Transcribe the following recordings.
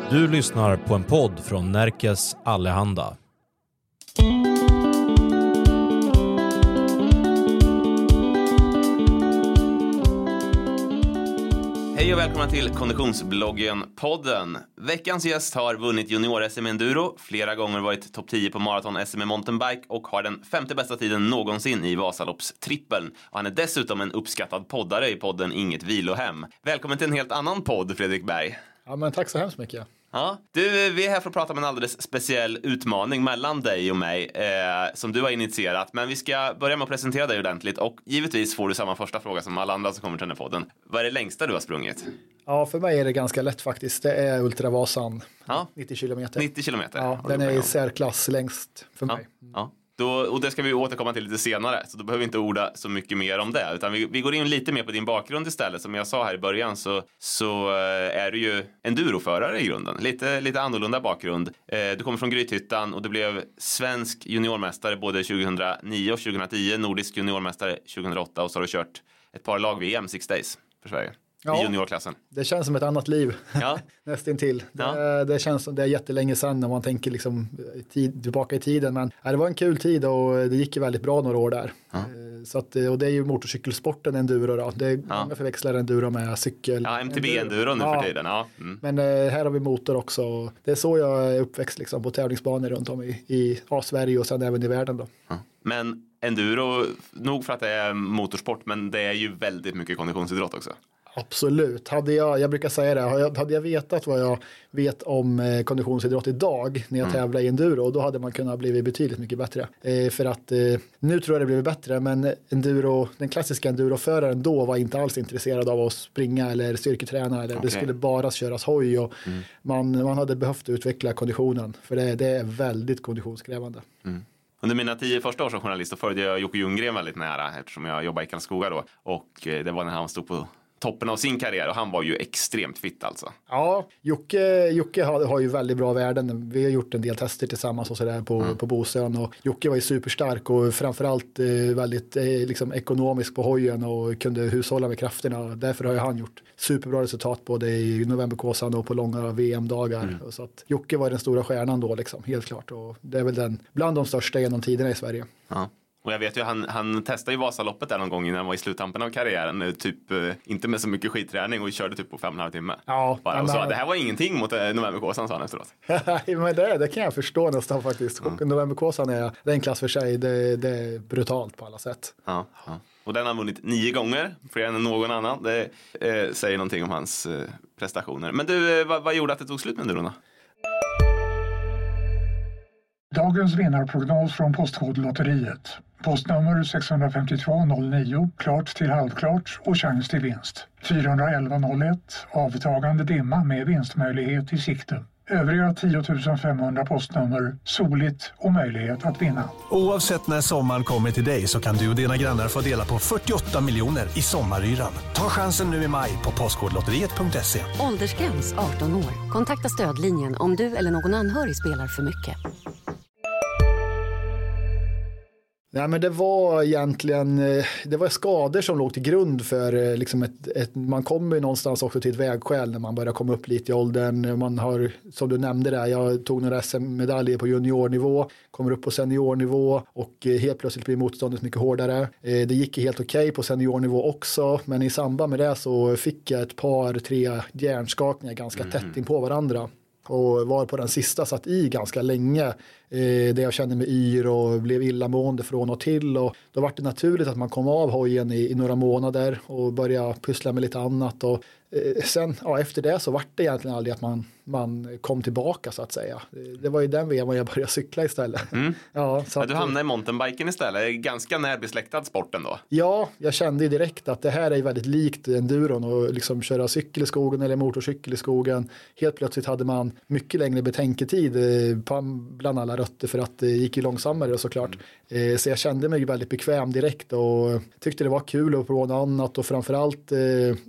Du lyssnar på en podd från Närkes Allehanda. Hej och välkomna till Konditionsbloggen-podden. Veckans gäst har vunnit junior-SM Enduro, flera gånger varit topp 10 på maraton-SM i mountainbike och har den 5:e bästa tiden någonsin i Vasaloppstrippeln. Och han är dessutom en uppskattad poddare i podden Inget Vilohem. Välkommen till en helt annan podd, Fredrik Berg. Ja, men tack så hemskt mycket. Ja, du, vi är här för att prata om en alldeles speciell utmaning mellan dig och mig som du har initierat. Men vi ska börja med att presentera dig ordentligt och givetvis får du samma första fråga som alla andra som kommer till den här podden. Vad är det längsta du har sprungit? Ja, för mig är det ganska lätt faktiskt. Det är Ultravasan, 90 kilometer. 90 kilometer? Ja, den är i särklass längst för mig. Ja. Och det ska vi återkomma till lite senare, så då behöver vi inte orda så mycket mer om det, utan vi går in lite mer på din bakgrund istället. Som jag sa här i början så är du ju enduroförare i grunden, lite annorlunda bakgrund. Du kommer från Grythyttan och du blev svensk juniormästare både 2009 och 2010, nordisk juniormästare 2008 och så har du kört ett par lag-VM 6 days för Sverige. I juniorklassen. Det känns som ett annat liv. Ja. Nästintill. Ja. Det känns som det är jättelänge sedan när man tänker liksom tillbaka i tiden. Men det var en kul tid och det gick ju väldigt bra några år där. Ja. Så att, och det är ju motorcykelsporten enduro då. Det är många förväxlar enduro med cykel. Ja, MTB-enduro nu för tiden. Ja. Mm. Men här har vi motor också. Det är så jag är uppväxt liksom, på tävlingsbanor runt om i Sverige och sen även i världen då. Ja. Men enduro, nog för att det är motorsport, men det är ju väldigt mycket konditionsidrott också. Absolut. Jag brukar säga det, hade jag vetat vad jag vet om konditionsidrott idag när jag tävlar i enduro, då hade man kunnat bli betydligt mycket bättre. För att nu tror jag det blivit bättre, men den klassiska enduroföraren då var inte alls intresserad av att springa eller styrketräna. Eller det skulle bara köras hoj och man hade behövt utveckla konditionen, för det är väldigt konditionskrävande. Mm. Under mina 10 första år som journalist så följde jag Jocke Ljunggren väldigt nära eftersom jag jobbade i Karlskoga då. Och det var när han stod på toppen av sin karriär och han var ju extremt fit alltså. Ja, Jocke har ju väldigt bra värden. Vi har gjort en del tester tillsammans och sådär på Bosön och Jocke var ju superstark och framförallt väldigt liksom ekonomisk på hojen och kunde hushålla med krafterna. Därför har ju han gjort superbra resultat både i novemberkåsan och på långa VM-dagar. Så att Jocke var den stora stjärnan då liksom, helt klart. Och det är väl bland de största genom tiderna i Sverige. Ja. Och jag vet ju, han testade ju Vasaloppet där någon gång innan han var i sluttampen av karriären. Typ inte med så mycket skitträning och körde typ på 5,5 timmar. Ja. Bara, och så, det här var ingenting mot novemberkåsan, sa han efteråt. Men det kan jag förstå nästan faktiskt. Novemberkåsan är en klass för sig. Det är brutalt på alla sätt. Ja. Och den har han vunnit 9 gånger, fler än någon annan. Det säger någonting om hans prestationer. Men du, vad gjorde att det tog slut med endurona? Dagens vinnarprognos från Postkodlotteriet. Postnummer 65209, klart till halvklart och chans till vinst. 41101, avtagande dimma med vinstmöjlighet i sikte. Övriga 10 500 postnummer, soligt och möjlighet att vinna. Oavsett när sommaren kommer till dig så kan du och dina grannar få dela på 48 miljoner i sommaryran. Ta chansen nu i maj på postkodlotteriet.se. Åldersgräns 18 år. Kontakta stödlinjen om du eller någon anhörig spelar för mycket. Nej, men det var egentligen skador som låg till grund för liksom man kommer ju någonstans också till ett vägskäl när man börjar komma upp lite i åldern. Man har, som du nämnde där, jag tog några SM-medaljer på juniornivå, kommer upp på seniornivå och helt plötsligt blir motståndet mycket hårdare. Det gick helt okej på seniornivå också, men i samband med det så fick jag ett par, 3 hjärnskakningar ganska tätt in på varandra. Och var på den sista satt i ganska länge där jag kände mig yr och blev illamående från och till. Och då var det naturligt att man kom av hojen i några månader och började pyssla med lite annat. Och sen efter det så var det egentligen aldrig att man kom tillbaka så att säga. Det var ju den vevan jag började cykla istället. Mm. Du hamnade i mountainbiken istället. Ganska närbesläktad sporten då. Ja, jag kände ju direkt att det här är väldigt likt enduron och liksom köra cykel i skogen eller motorcykel i skogen. Helt plötsligt hade man mycket längre betänketid bland alla rötter för att det gick ju långsammare såklart. Så jag kände mig väldigt bekväm direkt och tyckte det var kul att prova något annat och framförallt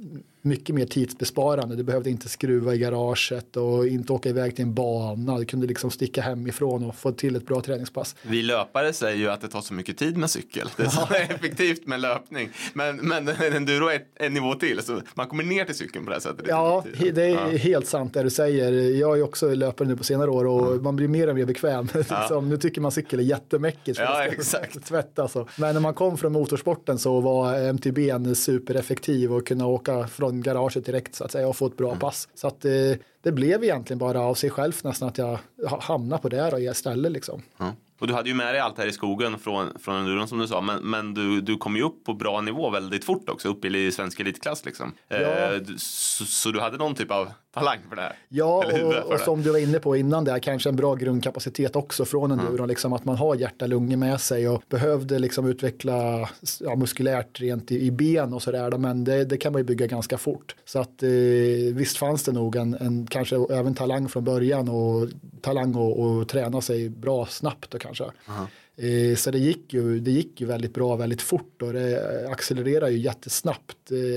mycket mer tidsbesparande. Du behövde inte skruva i garaget och inte åka iväg till en bana. Du kunde liksom sticka hemifrån och få till ett bra träningspass. Vi löpare säger ju att det tar så mycket tid med cykel. Det är så effektivt med löpning. Men enduro är en nivå till. Så man kommer ner till cykeln på det här sättet. Ja, det är helt sant det du säger. Jag är ju också löpare nu på senare år och man blir mer och mer bekväm. Nu tycker man cykel är jättemäckigt. Ja, exakt. Tvätta, så. Men när man kom från motorsporten så var MTB en supereffektiv och kunna åka från garaget direkt så att säga och få ett bra pass. Så att det blev egentligen bara av sig själv nästan att jag hamnade på det här istället liksom. Och du hade ju med dig allt här i skogen från enduron som du sa, men du kom ju upp på bra nivå väldigt fort också, upp i svensk elitklass liksom. Ja. Så du hade någon typ av talang för det här? Ja, och som du var inne på innan det, kanske en bra grundkapacitet också från enduron, liksom att man har hjärta-lungor med sig och behövde liksom utveckla muskulärt rent i ben och sådär, men det kan man ju bygga ganska fort. Så att visst fanns det nog en kanske även talang från början och talang och träna sig bra snabbt och kanske. Så det gick ju väldigt bra, väldigt fort och det accelererar ju jättesnabbt.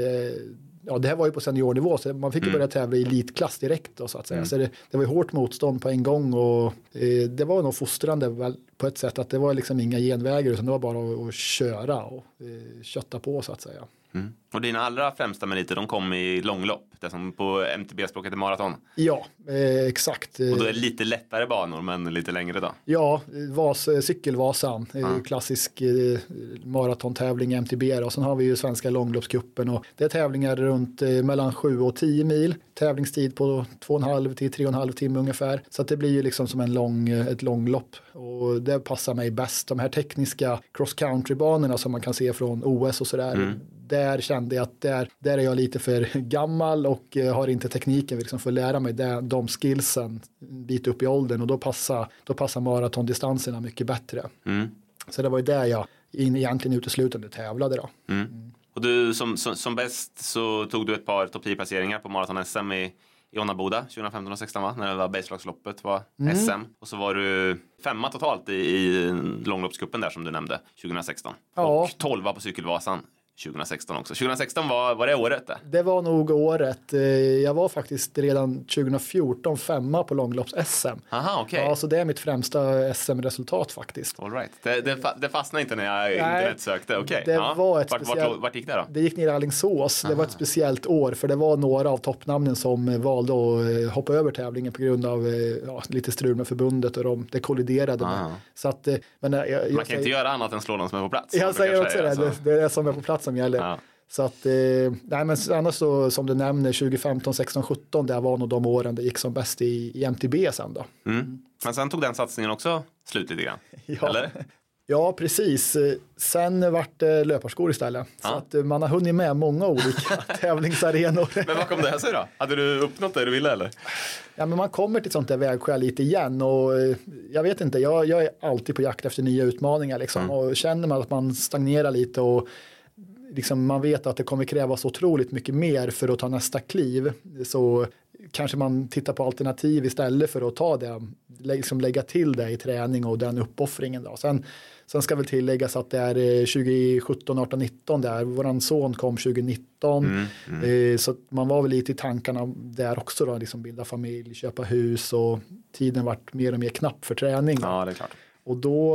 Ja, det här var ju på seniornivå så man fick ju börja tävla i elitklass direkt då, så att säga. Så det var ju hårt motstånd på en gång och det var nog fostrande på ett sätt att det var liksom inga genvägar utan det var bara att köra och kötta på så att säga. Och dina allra främsta meriter, de kom i långlopp, det som på MTB-språket är maraton. Ja, exakt. Och då är det lite lättare banor men lite längre då? Ja, cykelvasan, klassisk maratontävling i MTB och sen har vi ju svenska långloppscupen och det är tävlingar runt mellan 7 och 10 mil, tävlingstid på 2,5 till 3,5 timme ungefär, så att det blir ju liksom som ett långlopp och det passar mig bäst. De här tekniska cross-country-banorna som man kan se från OS och sådär, där kände jag att där är jag lite för gammal och har inte tekniken liksom för att lära mig de skillsen en bit upp i åldern och då passar maratondistanserna mycket bättre. Så det var ju där jag egentligen uteslutande tävlade då. Och du som bäst så tog du ett par topp 10-placeringar på maraton-SM i Onnaboda 2015 och 16 va? När det var Bergslagsloppet var SM. Och så var du 5 totalt i långloppscupen där som du nämnde 2016. Ja. Och 12 på cykelvasan 2016 också. 2016 var det året där? Det var nog året. Jag var faktiskt redan 2014 5 på långlopps-SM. Aha, okej. Ja, så det är mitt främsta SM-resultat faktiskt. All right. Det fastnade inte när jag internetsökte. Okej. Det var ett speciellt... Vart gick det då? Det gick ner i Alingsås. Det var ett speciellt år för det var några av toppnamnen som valde att hoppa över tävlingen på grund av lite strul med förbundet och det kolliderade med. Så att, men man kan inte göra annat än slå dem som är på plats. Jag säger också det. Det är som är på plats som gäller. Ja. Så att, nej men annars så som du nämner 2015, 16, 17 det var nog de åren det gick som bäst i MTB sen då. Men sen tog den satsningen också slut lite grann, eller? Ja, precis. Sen vart det löparskor istället. Så att man har hunnit med många olika tävlingsarenor. Men vad kom det här sig då? Hade du uppnått det du ville eller? Ja, men man kommer till sånt där vägskäl lite igen och jag vet inte, jag är alltid på jakt efter nya utmaningar liksom. Och känner man att man stagnerar lite och liksom man vet att det kommer krävas otroligt mycket mer för att ta nästa kliv så kanske man tittar på alternativ istället för att ta det, liksom lägga till det i träning och den uppoffringen då. Sen ska väl tilläggas att det är 2017, 18, 19 där. Våran son kom 2019. Så man var väl lite i tankarna där också då, liksom bilda familj, köpa hus och tiden vart mer och mer knapp för träning. Ja, det är klart. Och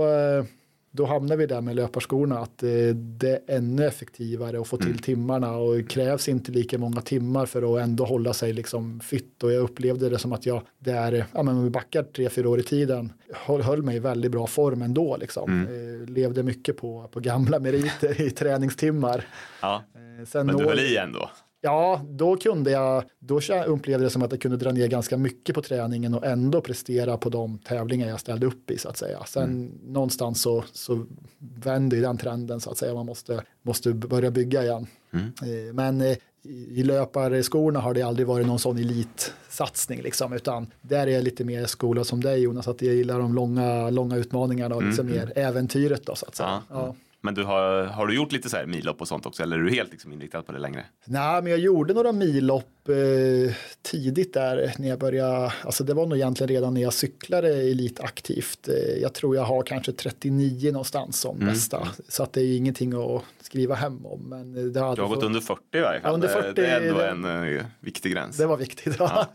då hamnar vi där med löparskorna att det är ännu effektivare att få till timmarna och det krävs inte lika många timmar för att ändå hålla sig liksom fit och jag upplevde det som att jag men vi backar 3-4 år i tiden höll mig i väldigt bra form ändå liksom. Levde mycket på gamla meriter i träningstimmar. Ja, men du höll i ändå? Ja, då upplevde det som att jag kunde dra ner ganska mycket på träningen och ändå prestera på de tävlingar jag ställde upp i så att säga. Sen någonstans så vänder ju den trenden så att säga. Man måste börja bygga igen. Men i löparskorna har det aldrig varit någon sån elitsatsning liksom, utan där är jag lite mer skola som dig Jonas, att jag gillar de långa utmaningarna och liksom mer äventyret då så att säga. Ja. Men har du gjort lite så här millopp och sånt också, eller är du helt liksom inriktad på det längre? Nej, men jag gjorde några millopp tidigt där när jag började, alltså det var nog egentligen redan när jag cyklade elitaktivt. Jag tror jag har kanske 39 någonstans som bästa, så att det är ingenting att skriva hem om. Men det har du har gått under 40 i varje fall. Ja, under 40, det är ändå en viktig gräns. Det var viktigt. Ja.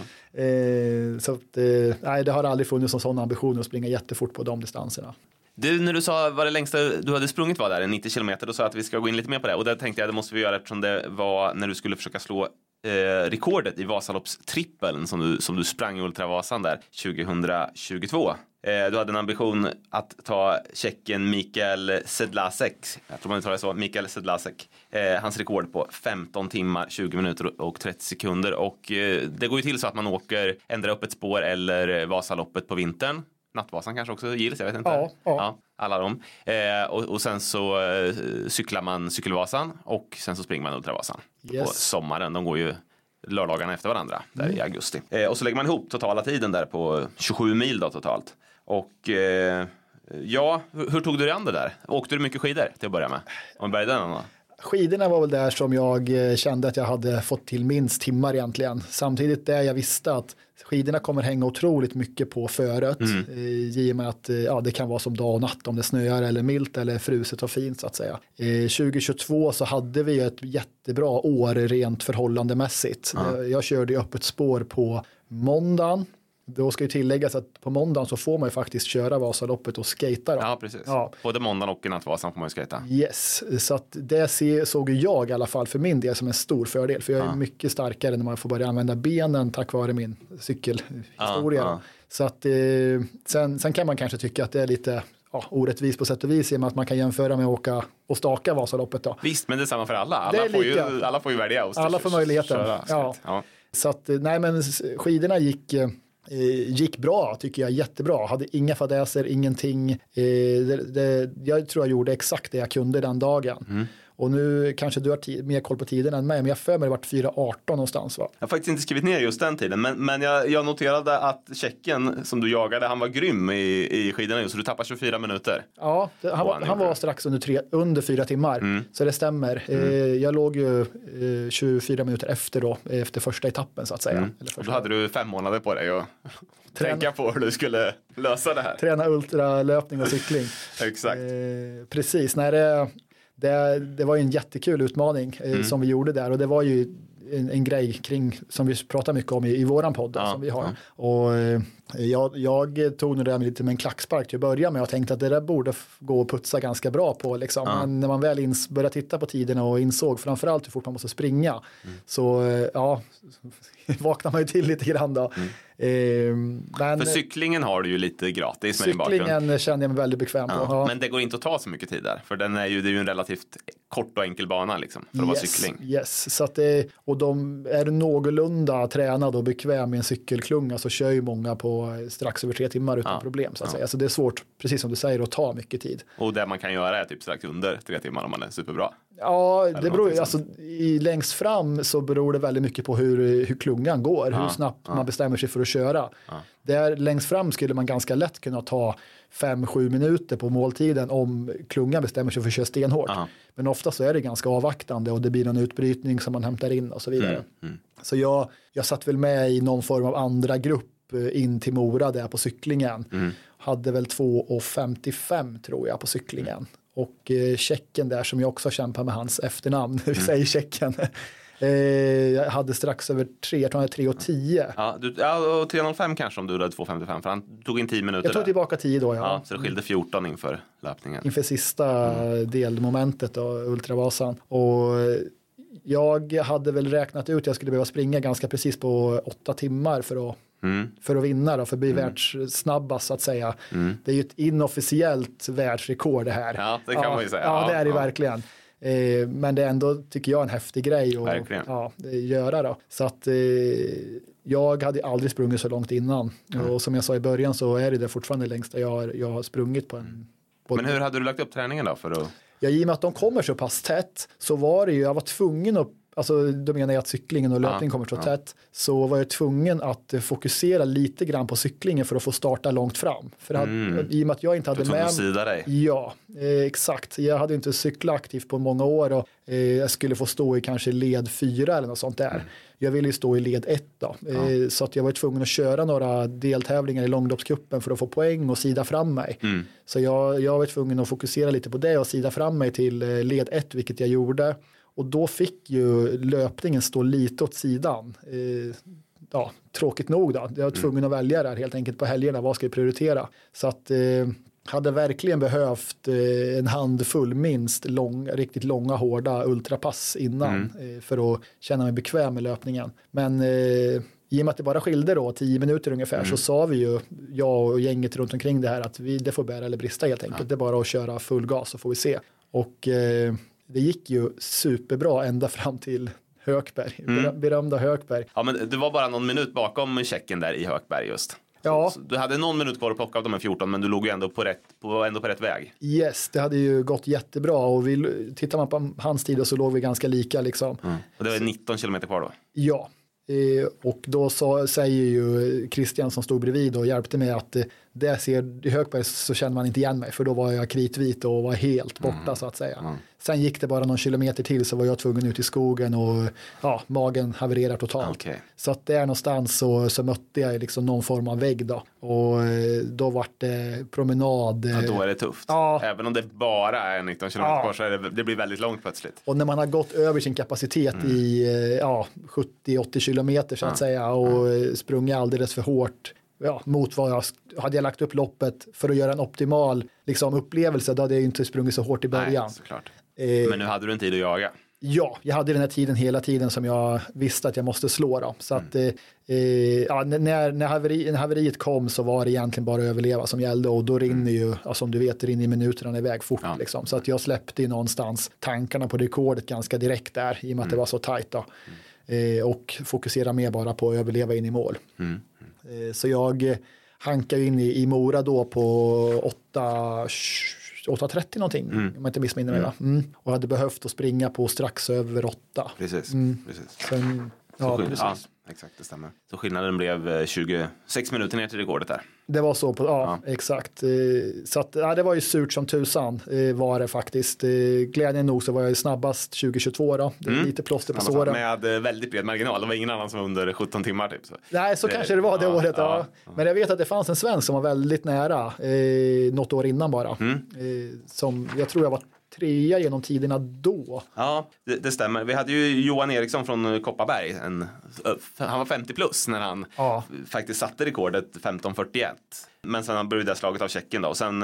Så att, nej, det har aldrig funnits en sån ambition att springa jättefort på de distanserna. Du, när du sa vad det längsta du hade sprungit var där, 90 kilometer, då sa att vi ska gå in lite mer på det. Och där tänkte jag, det måste vi göra eftersom det var när du skulle försöka slå rekordet i Vasaloppstrippeln som du sprang i Ultravasan där 2022. Du hade en ambition att ta tjecken Mikael Sedlacek, jag tror man uttalar det så, Mikael Sedlacek, hans rekord på 15 timmar, 20 minuter och 30 sekunder. Och det går ju till så att man ändrar upp ett spår eller Vasaloppet på vintern. Nattvasan kanske också gills, jag vet inte. Ja, alla dem. Och sen så cyklar man cykelvasan och sen så springer man Ultravasan. På sommaren, de går ju lördagarna efter varandra där i augusti. Och så lägger man ihop totala tiden där på 27 mil då totalt. Och ja, hur tog du dig an det där? Åkte du mycket skidor till att börja med? Om började den då? Skidorna var väl där som jag kände att jag hade fått till minst timmar egentligen. Samtidigt där jag visste att skidorna kommer hänga otroligt mycket på föret. I och med att det kan vara som dag och natt om det snöar eller milt eller fruset och fint så att säga. 2022 så hade vi ett jättebra år rent förhållandemässigt. Jag körde ju öppet spår på måndagen. Då ska ju tilläggas att på måndagen så får man ju faktiskt köra Vasaloppet och skejta då. Ja, precis. Ja. Både måndagen och Nattvasan får man ju skejta. Yes, så att det såg jag i alla fall för min del som en stor fördel. För jag är mycket starkare när man får börja använda benen tack vare min cykelhistoria. Så att sen kan man kanske tycka att det är lite orättvis på sätt och vis i och med att man kan jämföra med att åka och staka Vasaloppet då. Visst, men det är samma för alla. Alla får ju välja. Alla får möjligheten. Ja. Så att nej, men skidorna gick bra tycker jag, jättebra. Hade inga fadäser, ingenting. Jag tror jag gjorde exakt det jag kunde den dagen. Och nu kanske du har mer koll på tiden än mig, men jag för mig det varit 4:18 någonstans va? Jag har faktiskt inte skrivit ner just den tiden, men jag noterade att tjecken som du jagade, han var grym i skidorna, så du tappar 24 minuter. Ja, han var strax under 4 timmar, så det stämmer. Jag låg ju 24 minuter efter första etappen så att säga. Och då hade du 5 månader på dig att tänka på hur du skulle lösa det här. Träna ultralöpning och cykling. Exakt. Precis, det var en jättekul utmaning som vi gjorde där och det var ju en grej kring som vi pratar mycket om i våran podd som vi har. Och jag tog det där lite med en klackspark till att börja med och tänkte att det där borde gå att putsa ganska bra på liksom. Men när man väl började titta på tiderna och insåg framförallt hur fort man måste springa så vaknar man ju till lite grann då. Men för cyklingen har du ju lite gratis med din bakgrund. Cyklingen känner jag mig väldigt bekväm på. Men det går inte att ta så mycket tid där. För det är ju en relativt kort och enkel bana liksom, för att vara cykling. Yes, så att är du någorlunda tränad och bekväm med en cykelklunga så kör ju många på strax över 3 timmar utan problem så att säga. Så det är svårt, precis som du säger, att ta mycket tid. Och det man kan göra är typ strax under 3 timmar om man är superbra. Ja, det beror ju, alltså längst fram så beror det väldigt mycket på hur klungan går, hur snabbt man bestämmer sig för att köra. Där längst fram skulle man ganska lätt kunna ta 5-7 minuter på måltiden om klungan bestämmer sig för att köra stenhårt. Men ofta så är det ganska avvaktande och det blir en utbrytning som man hämtar in och så vidare. Så jag satt väl med i någon form av andra grupp in till Mora där på cyklingen. Hade väl 2:55 tror jag på cyklingen. Och tjecken där som jag också kämpar med hans efternamn, vi säger tjecken. Jag hade strax över 3, jag tror jag 3:10. Och 3:05 kanske om du hade 2:55 för han tog in 10 minuter. Jag tog tillbaka 10 då, ja. Så det skilde 14 inför löpningen. Inför sista delmomentet då, Ultravasan. Och jag hade väl räknat ut att jag skulle behöva springa ganska precis på 8 timmar för att vinna då, för att bli världssnabbast så att säga. Det är ju ett inofficiellt världsrekord det här. Ja, det kan man ju säga. Ja, det är det verkligen. Men det är ändå, tycker jag, en häftig grej att göra då. Så att jag hade aldrig sprungit så långt innan. Och som jag sa i början så är det fortfarande längsta jag har sprungit på en... Men hur hade du lagt upp träningen då? I och med att de kommer så pass tätt så var det ju, jag var tvungen att alltså då menar jag att cyklingen och löpningen kommer så tätt, så var jag tvungen att fokusera lite grann på cyklingen för att få starta långt fram. För i och med att jag inte hade med dig. Ja, exakt. Jag hade inte cyklat aktivt på många år och jag skulle få stå i kanske led 4 eller något sånt där. Jag ville ju stå i led 1 då. Så att jag var tvungen att köra några deltävlingar i långloppscupen för att få poäng och sida fram mig. Så jag var tvungen att fokusera lite på det och sida fram mig till led 1, vilket jag gjorde. Och då fick ju löpningen stå lite åt sidan. Ja, tråkigt nog då. Jag var tvungen att välja där helt enkelt på helgerna. Vad ska jag prioritera? Så att hade verkligen behövt en handfull minst riktigt långa hårda ultrapass innan för att känna mig bekväm med löpningen. Men i och med att det bara skilde då 10 minuter ungefär så sa vi ju, jag och gänget runt omkring det här, att det får bära eller brista helt enkelt. Det är bara att köra full gas så får vi se. Och det gick ju superbra ända fram till Hökberg, berömda Hökberg. Ja, men det var bara någon minut bakom checken där i Hökberg just. Ja. Så du hade någon minut kvar att plocka av de här 14, men du låg ju ändå på rätt väg. Yes, det hade ju gått jättebra och tittar man på hans tid så låg vi ganska lika liksom. Och det var 19 kilometer kvar då? Ja, och då säger ju Christian som stod bredvid och hjälpte mig att i Hökberg så känner man inte igen mig, för då var jag kritvit och var helt borta så att säga. Sen gick det bara någon kilometer till så var jag tvungen ut i skogen och magen havererar totalt. Okay. Så att där någonstans så mötte jag liksom någon form av vägg då. Och då var det promenad. Ja, då är det tufft. Ja. Även om det bara är 19 kilometer kvar så det blir väldigt långt plötsligt. Och när man har gått över sin kapacitet i 70-80 kilometer så att säga och sprungit alldeles för hårt mot vad hade jag lagt upp loppet för att göra en optimal liksom, upplevelse, då hade jag inte sprungit så hårt i början. Nej, såklart. Men nu hade du en tid att jaga. Ja, jag hade den här tiden hela tiden som jag visste att jag måste slå då. Så att när haveriet kom så var det egentligen bara att överleva som gällde, och då rinner ju, som du vet, rinner minuterna iväg fort liksom. Så att jag släppte ju någonstans tankarna på rekordet ganska direkt där i och med att det var så tajt då. Och fokusera mer bara på att överleva in i mål. Så jag hankade in i Mora då på 8:30 någonting, om jag inte missminner mig. Och hade behövt att springa på strax över 8. Precis. Sen, precis. Ja, exakt, det stämmer. Så skillnaden blev 26 minuter ner till rekordet där. Det var så exakt. Så att, det var ju surt som tusan var det faktiskt. Glädjen nog så var jag snabbast 2022 då. Det är lite plåster på såren. Med väldigt bred marginal. Det var ingen annan som var under 17 timmar typ. Så. Nej, så kanske det var det året. Ja. Men jag vet att det fanns en svensk som var väldigt nära något år innan bara. Som jag tror jag var 3 genom tiderna då. Ja, det stämmer. Vi hade ju Johan Eriksson från Kopparberg. Han var 50 plus när han faktiskt satte rekordet 15:41. Men sen han började slaget av Tjeckien då. Och sen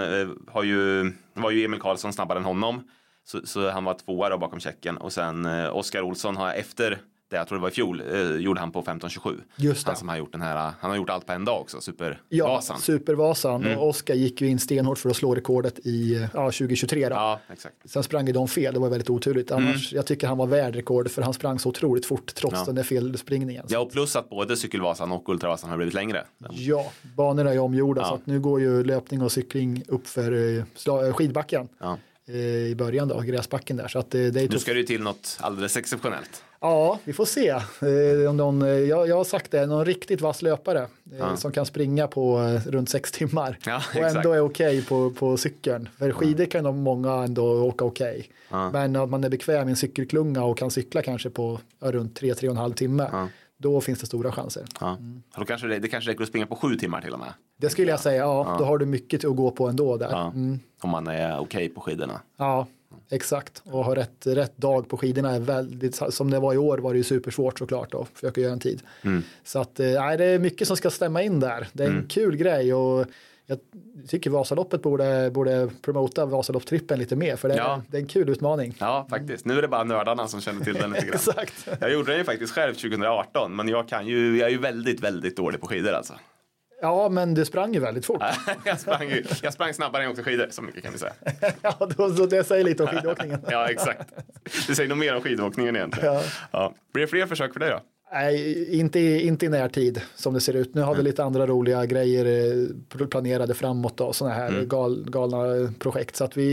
var ju Emil Karlsson snabbare än honom. Så han var 2 då bakom Tjeckien. Och sen Oskar Olsson har efter det, jag tror det var i fjol, gjorde han på 15:27. Just det. Han som har gjort han har gjort allt på en dag också, Supervasan. Ja, Supervasan. Och Oskar gick ju in stenhårt för att slå rekordet i 2023 då. Ja, exakt. Sen sprang de fel, det var väldigt oturligt. Annars, jag tycker han var värd rekord, för han sprang så otroligt fort trots den där felspringningen. Ja, och plus att både Cykelvasan och Ultravasan har blivit längre. Ja, banorna är omgjorda så att nu går ju löpning och cykling upp för skidbacken. Ja. I början då, gräsbacken där. Så att det är nu ska det ju till något alldeles exceptionellt. Ja, vi får se. Jag har sagt det, någon riktigt vass löpare som kan springa på runt 6 timmar. Ja, och ändå är okej på cykeln. För skidor kan de många ändå åka okej. Men att man är bekväm i en cykelklunga och kan cykla kanske på runt 3,5 timmar. Då finns det stora chanser. Då kanske det kanske räcker att springa på 7 timmar till och med. Det skulle jag säga, då har du mycket att gå på ändå där. Om man är okej på skidorna. Ja, exakt. Och ha rätt dag på skidorna är väldigt, som det var i år var det ju supersvårt såklart att försöka göra en tid. Så att det är mycket som ska stämma in där. Det är en kul grej, och jag tycker Vasaloppet borde promota Vasalopptrippen lite mer, för det är en kul utmaning. Ja, faktiskt. Nu är det bara nördarna som känner till den lite grann. Exakt. Jag gjorde den ju faktiskt själv 2018, men jag är ju väldigt, väldigt dålig på skidor alltså. Ja, men du sprang ju väldigt fort. jag sprang snabbare än jag åkte skidor, så mycket kan vi säga. Ja, det säger lite om skidåkningen. Ja, exakt. Det säger nog mer om skidåkningen egentligen. Ja. Blir det fler försök för dig då? Nej, inte i närtid som det ser ut. Nu har vi lite andra roliga grejer planerade framåt då, sådana här galna projekt. Så att vi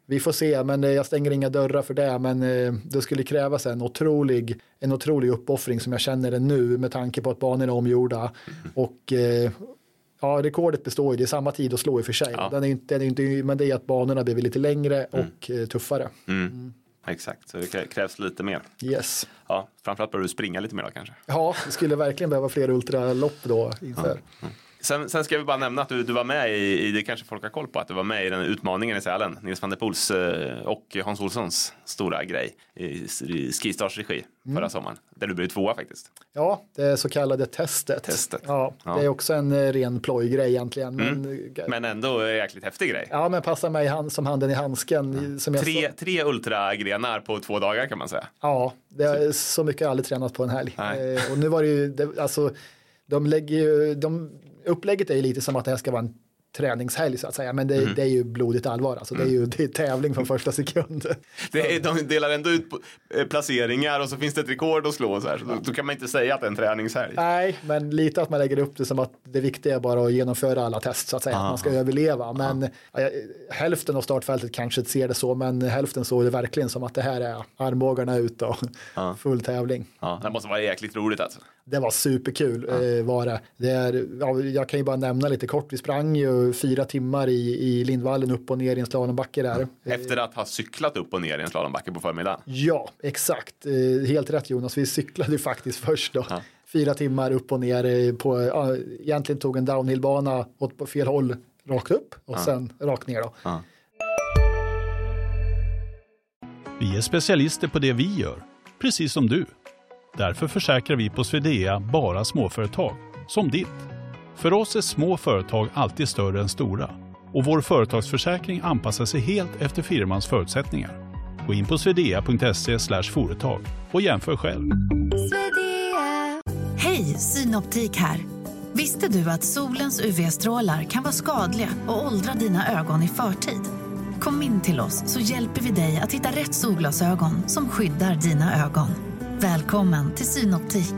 vi får se, men jag stänger inga dörrar för det, men det skulle krävas en otrolig uppoffring som jag känner det nu med tanke på att banorna är omgjorda och rekordet består ju, det är samma tid att slå i och för sig. Ja. Den är inte, men det är att banorna blir lite längre och tuffare. Exakt, så det krävs lite mer. Yes. Ja, framförallt behöver du springa lite mer då kanske. Ja, det skulle verkligen behöva fler ultralopp då inför. Sen ska vi bara nämna att du var med i, det kanske folk har koll på, att du var med i den utmaningen i Sälen. Nils van der Poels och Hans Olssons stora grej i Skistars regi förra sommaren. Där du blev 2 faktiskt. Ja, det så kallade testet. Ja, det är också en ren plojgrej egentligen. Men ändå en jäkligt häftig grej. Ja, men passar mig som handen i handsken. Som tre ultragrenar på 2 dagar kan man säga. Ja, det är så mycket jag aldrig tränat på en helg. Och nu var det ju, de lägger ju, upplägget är ju lite som att det här ska vara en träningshelg så att säga, men det är ju blodigt allvar. Alltså, det är tävling från första sekund. De delar ändå ut placeringar och så finns det ett rekord att slå. Så då kan man inte säga att det är en träningshelg. Nej, men lite att man lägger upp det som att det viktiga är bara att genomföra alla test så att säga, att man ska överleva. Men hälften av startfältet kanske inte ser det så, men hälften så är det verkligen som att det här är armbågarna ut och full tävling. Ja, det måste vara jäkligt roligt alltså. Det var superkul var det. Jag kan ju bara nämna lite kort. Vi sprang ju 4 timmar i Lindvallen upp och ner i en slalombacke där. Efter att ha cyklat upp och ner i en slalombacke på förmiddagen. Ja, exakt. Helt rätt Jonas. Vi cyklade ju faktiskt först då. 4 timmar upp och ner på, egentligen tog en downhillbana åt på fel håll rakt upp och sen rakt ner då. Vi är specialister på det vi gör, precis som du. Därför försäkrar vi på Swedea bara småföretag, som ditt. För oss är små företag alltid större än stora. Och vår företagsförsäkring anpassar sig helt efter firmans förutsättningar. Gå in på swedea.se/företag och jämför själv. Hej, Synoptik här. Visste du att solens UV-strålar kan vara skadliga och åldra dina ögon i förtid? Kom in till oss så hjälper vi dig att hitta rätt solglasögon som skyddar dina ögon. Välkommen till Synoptik.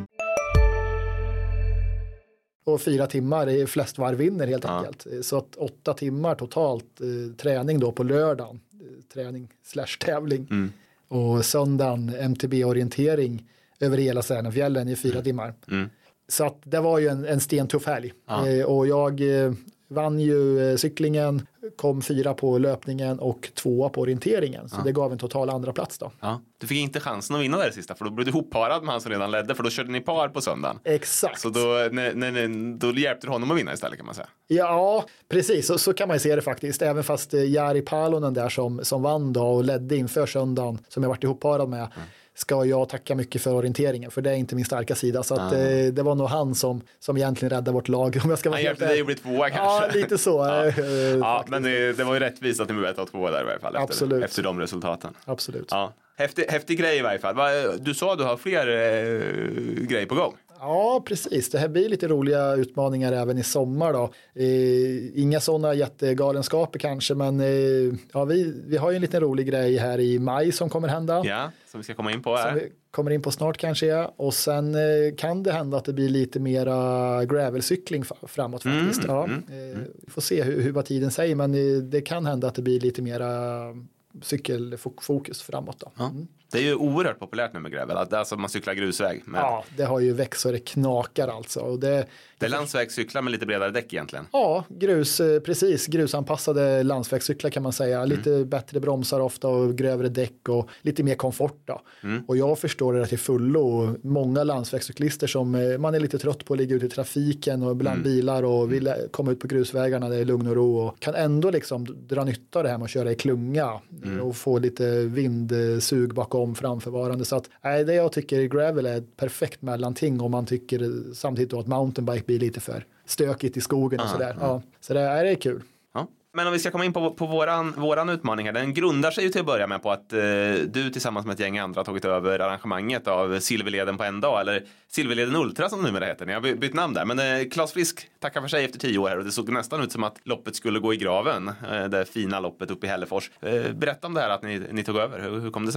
Och 4 timmar är flest varv vinner helt enkelt. Så att 8 timmar totalt träning då på lördagen. Träning / tävling. Och söndagen MTB-orientering över hela Sälenfjällen i 4 timmar. Så att det var ju en stentuff helg. Och jag vann ju cyklingen, kom 4 på löpningen och 2 på orienteringen. Så det gav en total andra plats då. Ja. Du fick inte chansen att vinna där sista, för då blev du hopparad med han som redan ledde, för då körde ni par på söndagen. Exakt. Så då hjälpte du honom att vinna istället kan man säga. Ja, precis. Så kan man ju se det faktiskt. Även fast Jari Palonen där som vann då och ledde inför söndagen, som jag varit ihopparad med, ska jag tacka mycket för orienteringen, för det är inte min starka sida. Så att, det var nog han som egentligen räddade vårt lag. Om jag ska vara han hjälpte dig att bli 2 kanske. Ja, lite så. Men det var ju rättvist att ni blev 2 där i varje fall. Efter de resultaten. Absolut. Ja. Häftig grej i varje fall. Du sa att du har fler grejer på gång. Ja, precis. Det här blir lite roliga utmaningar även i sommar då. Inga sådana jättegalenskaper kanske, men vi har ju en liten rolig grej här i maj som kommer hända. Ja, som vi ska komma in på här. Som vi kommer in på snart kanske, ja. Och sen kan det hända att det blir lite mera gravelcykling framåt faktiskt. Vi får se vad tiden säger, men det kan hända att det blir lite mera cykelfokus framåt då. Det är ju oerhört populärt nu med gravel, alltså man cyklar grusväg. Ja, det har ju växt så det knakar alltså. Och det är landsvägscyklar med lite bredare däck egentligen. Ja, grusanpassade landsvägscyklar kan man säga. Lite bättre bromsar ofta och grövre däck och lite mer komfort då. Och jag förstår det till fullo. Många landsvägscyklister som man är lite trött på att ligga ute i trafiken och bland bilar och vill komma ut på grusvägarna, det är lugn och ro och kan ändå liksom dra nytta av det här med att köra i klunga och få lite vindsug bakom framförvarande. Så att det jag tycker gravel är ett perfekt mellanting om man tycker samtidigt då att mountainbike blir lite för stökigt i skogen och sådär. Ja. Så det är kul. Ja. Men om vi ska komma in på våran utmaning här. Den grundar sig ju till att börja med på att du tillsammans med ett gäng andra har tagit över arrangemanget av Silverleden på en dag. Eller Silverleden Ultra som numera heter. Ni har bytt namn där. Men Claes Frisk tackar för sig efter 10 år här. Och det såg nästan ut som att loppet skulle gå i graven. Det fina loppet uppe i Hällefors. Berätta om det här att ni tog över. Hur kom det sig?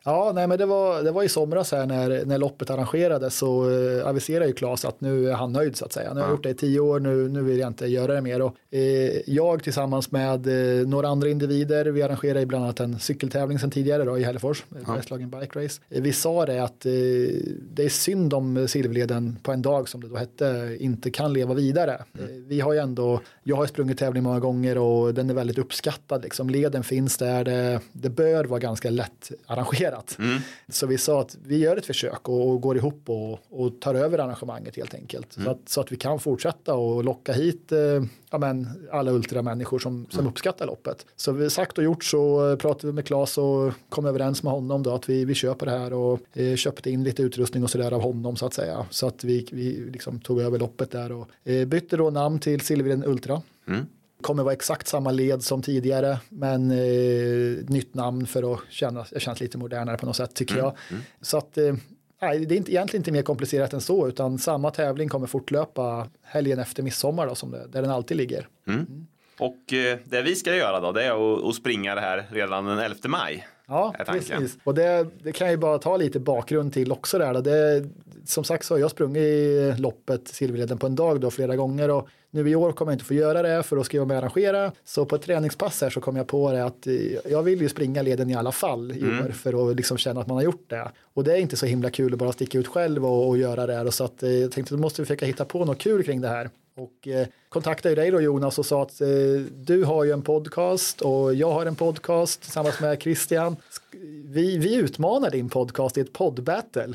Ja, nej, men det var i somras här när loppet arrangerades, så aviserade ju Claes att nu är han nöjd så att säga. Nu har jag gjort det i 10 år, nu vill jag inte göra det mer. Och, jag tillsammans med några andra individer, vi arrangerar ju bland annat en cykeltävling sedan tidigare då, i Hällefors, Bergslagen Bike Race. Vi sa det att det är synd om Silverleden på en dag som det då hette inte kan leva vidare. Vi har ju ändå, jag har sprungit tävling många gånger och den är väldigt uppskattad. Liksom. Leden finns där, det bör vara ganska lätt arrangerat. Så vi sa att vi gör ett försök och går ihop och tar över arrangemanget helt enkelt. Så att vi kan fortsätta och locka hit alla ultramänniskor som uppskattar loppet. Så vi sagt och gjort, så pratade vi med Claes och kom överens med honom då att vi köper det här och köpte in lite utrustning och sådär av honom så att säga. Så att vi liksom tog över loppet där och bytte då namn till Silverleden Ultra. Kommer vara exakt samma led som tidigare, men nytt namn för att kännas lite modernare på något sätt tycker jag. Så att det är egentligen inte mer komplicerat än så, utan samma tävling kommer fortlöpa helgen efter midsommar då, där den alltid ligger. Och det vi ska göra då, det är att springa det här redan den 11 maj. Ja, precis. Och det kan ju bara ta lite bakgrund till också där. Som sagt så har jag sprungit i loppet Silverleden på en dag då flera gånger, och nu i år kommer jag inte få göra det för då ska jag med arrangera. Så på ett träningspass här så kom jag på det att jag vill ju springa leden i alla fall i år för att liksom känna att man har gjort det. Och det är inte så himla kul att bara sticka ut själv och göra det. Och så att jag tänkte att då måste vi försöka hitta på något kul kring det här. Och kontaktade dig då Jonas och sa att du har ju en podcast och jag har en podcast tillsammans med Christian. Vi utmanar din podcast i ett poddbattle.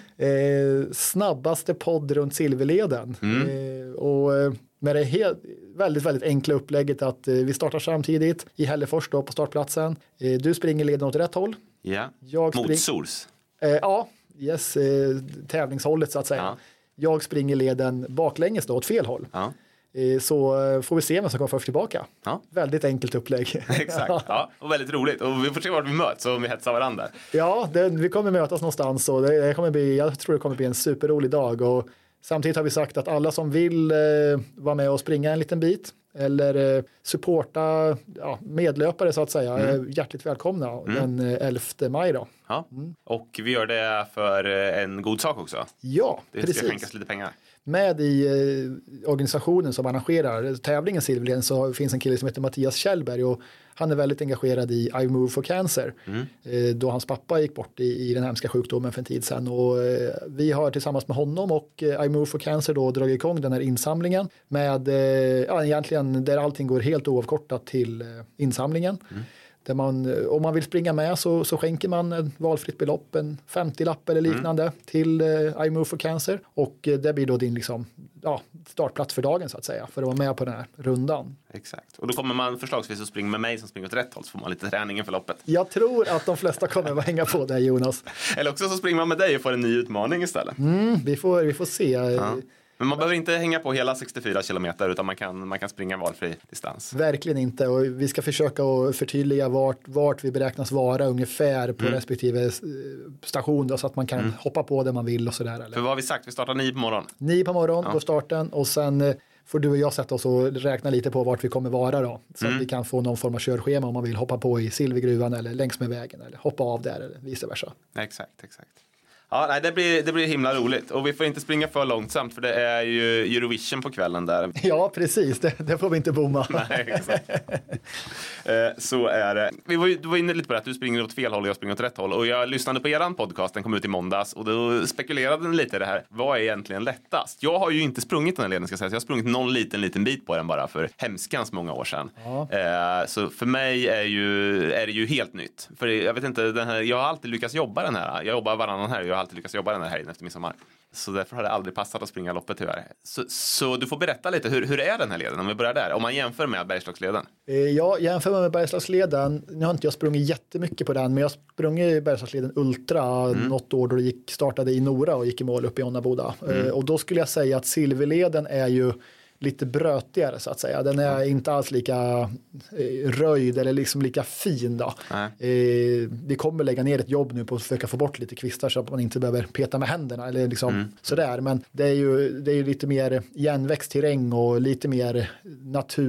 Snabbaste podd runt Silverleden. Och med det väldigt, väldigt enkla upplägget att vi startar samtidigt i Hällefors då på startplatsen. Du springer leden åt rätt håll. Ja, mot Sols. Tävlingshållet så att säga. Ja. Jag springer leden baklänges då åt fel håll. Ja. Så får vi se vem som kommer först tillbaka. Ja. Väldigt enkelt upplägg. Exakt, ja, och väldigt roligt. Och vi får se vart vi möts och vi hetsar varandra. Ja, vi kommer mötas någonstans och jag tror det kommer bli en superrolig dag. Och samtidigt har vi sagt att alla som vill vara med och springa en liten bit eller supporta medlöpare så att säga är hjärtligt välkomna den 11 maj då. Ja. Och vi gör det för en god sak också. Ja, det precis. ska skänkas lite pengar. Med i organisationen som arrangerar tävlingen Silverleden så finns en kille som heter Mattias Kjellberg och han är väldigt engagerad i I Move for Cancer då hans pappa gick bort i den hemska sjukdomen för en tid sedan och vi har tillsammans med honom och I Move for Cancer då dragit igång den här insamlingen med egentligen där allting går helt oavkortat till insamlingen. Där om man vill springa med så skänker man ett valfritt belopp, en 50-lapp eller liknande till I Move for Cancer. Och det blir då din startplats för dagen så att säga, för att vara med på den här rundan. Exakt. Och då kommer man förslagsvis att springa med mig som springer åt rätt håll så får man lite träning inför loppet. Jag tror att de flesta kommer att hänga på dig Jonas. Eller också så springer man med dig och får en ny utmaning istället. Vi får se. Ja. Men man behöver inte hänga på hela 64 kilometer utan man kan springa valfri distans. Verkligen inte och vi ska försöka att förtydliga vart vi beräknas vara ungefär på respektive station då, så att man kan hoppa på där man vill och sådär. Eller? För vad har vi sagt? Vi startar 9 på morgonen. 9 på morgonen går starten och sen får du och jag sätta oss och räkna lite på vart vi kommer vara då. Så att vi kan få någon form av körschema om man vill hoppa på i Silvergruvan eller längs med vägen eller hoppa av där eller vice versa. Exakt. Ja, nej, det blir himla roligt. Och vi får inte springa för långsamt för det är ju Eurovision på kvällen där. Ja, precis. Det får vi inte bomma. Nej, exakt. Så är det. Du var inne lite på det att du springer åt fel håll och jag springer åt rätt håll. Och jag lyssnade på eran podcast, den kom ut i måndags. Och då spekulerade den lite i det här. Vad är egentligen lättast? Jag har ju inte sprungit den här leden ska jag säga. Så jag har sprungit någon liten bit på den bara för hemskans många år sedan. Ja. Så för mig är det ju helt nytt. För jag vet inte, jag har alltid lyckats jobba den här. Jag jobbar varannan här. Jag har alltid lyckats jobba den här helgen efter midsommar. Så därför har det aldrig passat att springa loppet tyvärr. Så du får berätta lite, hur är den här leden om vi börjar där? Om man jämför med Bergslagsleden. Ja, jämför med Bergslagsleden. Nu har inte jag sprungit jättemycket på den, men jag sprungit Bergslagsleden Ultra något år då det startade i Nora och gick i mål uppe i Onnaboda. Och då skulle jag säga att Silverleden är ju lite brötigare så att säga. Den är inte alls lika röjd eller liksom lika fin då. Vi kommer lägga ner ett jobb nu på att försöka få bort lite kvistar så att man inte behöver peta med händerna eller liksom sådär. Men det är ju lite mer igenväxt terräng och lite mer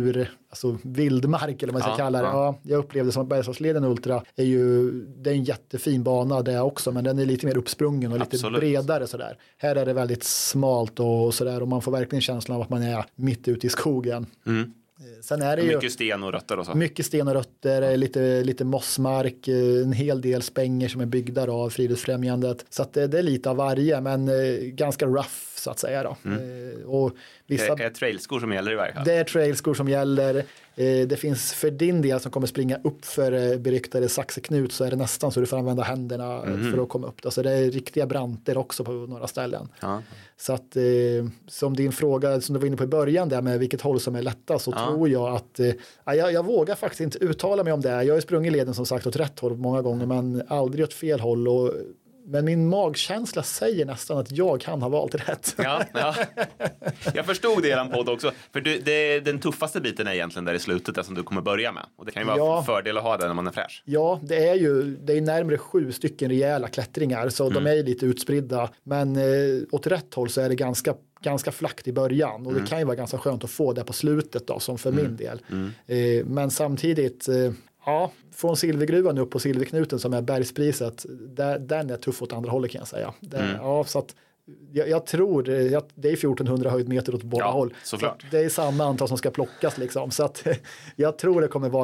alltså vildmark eller vad man ska kalla det. Ja, jag upplevde som att Bergslagsleden Ultra det är en jättefin bana där också, men den är lite mer uppsprungen och lite bredare sådär. Här är det väldigt smalt och sådär, och man får verkligen känslan av att man är mitt ute i skogen. Sen är det ju mycket sten och rötter och så. Mycket sten och rötter, lite mossmark, en hel del spänger som är byggda av Friluftsfrämjandet. Så att det är lite av varje, men ganska rough så att säga då. Och vissa, det är trailskor som gäller i varje fall. Det är trailskor som gäller. Det finns för din del som kommer springa upp för beryktade Saxeknut, så är det nästan så du får använda händerna för att komma upp. Alltså det är riktiga branter också på några ställen. Så att som din fråga som du var inne på i början där med vilket håll som är lättast, så tror jag att jag vågar faktiskt inte uttala mig om det. Jag har ju sprungit leden som sagt åt rätt håll många gånger, men aldrig åt fel håll. Men min magkänsla säger nästan att jag kan ha valt rätt. Ja. Jag förstod det i en podd också. För den tuffaste biten är egentligen där i slutet, där som du kommer börja med. Och det kan ju vara fördel att ha det när man är fräsch. Ja, det är närmare 7 stycken rejäla klättringar. Så de är lite utspridda. Men åt rätt håll så är det ganska flackt i början. Och det kan ju vara ganska skönt att få det på slutet då, som för min del. Men samtidigt... Ja, från Silvergruvan upp på Silverknuten som är bergspriset, den är tuff åt andra hållet kan jag säga. Ja, så att jag tror det är 1400 höjdmeter åt båda håll. Såklart. Så det är samma antal som ska plockas liksom. Så att jag tror det kommer vara